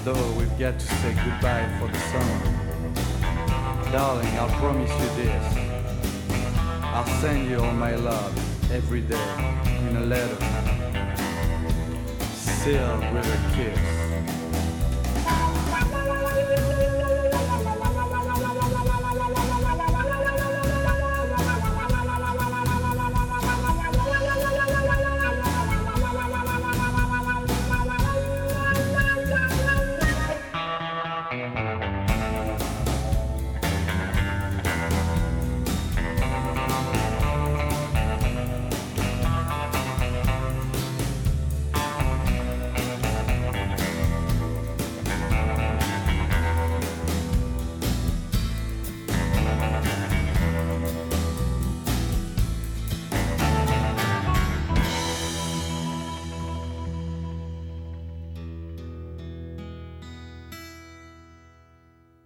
though we've got to say goodbye for the summer. Darling, I'll promise you this. I'll send you all my love every day in a letter, sealed with a kiss.